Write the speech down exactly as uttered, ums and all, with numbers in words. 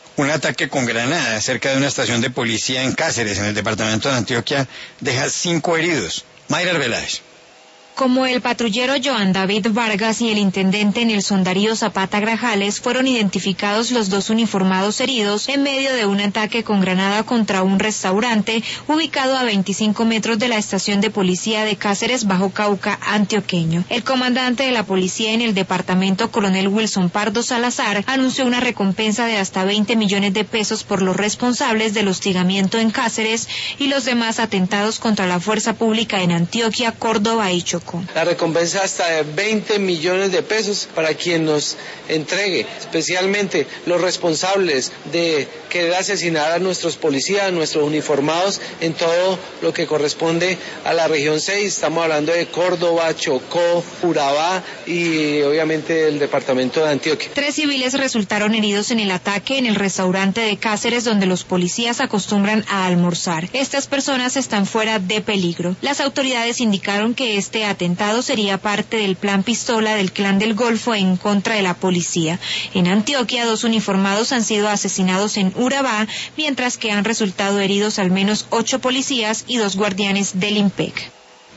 Un ataque con granada cerca de una estación de policía en Cáceres, en el departamento de Antioquia, deja cinco heridos. Mayra Arbeláez. Como el patrullero Joan David Vargas y el intendente Nelson Darío Zapata Grajales, fueron identificados los dos uniformados heridos en medio de un ataque con granada contra un restaurante ubicado a veinticinco metros de la estación de policía de Cáceres, Bajo Cauca, antioqueño. El comandante de la policía en el departamento, coronel Wilson Pardo Salazar, anunció una recompensa de hasta veinte millones de pesos por los responsables del hostigamiento en Cáceres y los demás atentados contra la fuerza pública en Antioquia, Córdoba y Chocó. La recompensa hasta de veinte millones de pesos para quien nos entregue, especialmente los responsables de querer asesinar a nuestros policías, a nuestros uniformados en todo lo que corresponde a la región seis. Estamos hablando de Córdoba, Chocó, Urabá y obviamente el departamento de Antioquia. Tres civiles resultaron heridos en el ataque en el restaurante de Cáceres donde los policías acostumbran a almorzar. Estas personas están fuera de peligro. Las autoridades indicaron que este atentado sería parte del plan pistola del Clan del Golfo en contra de la policía. En Antioquia, dos uniformados han sido asesinados en Urabá, mientras que han resultado heridos al menos ocho policías y dos guardianes del IMPEC.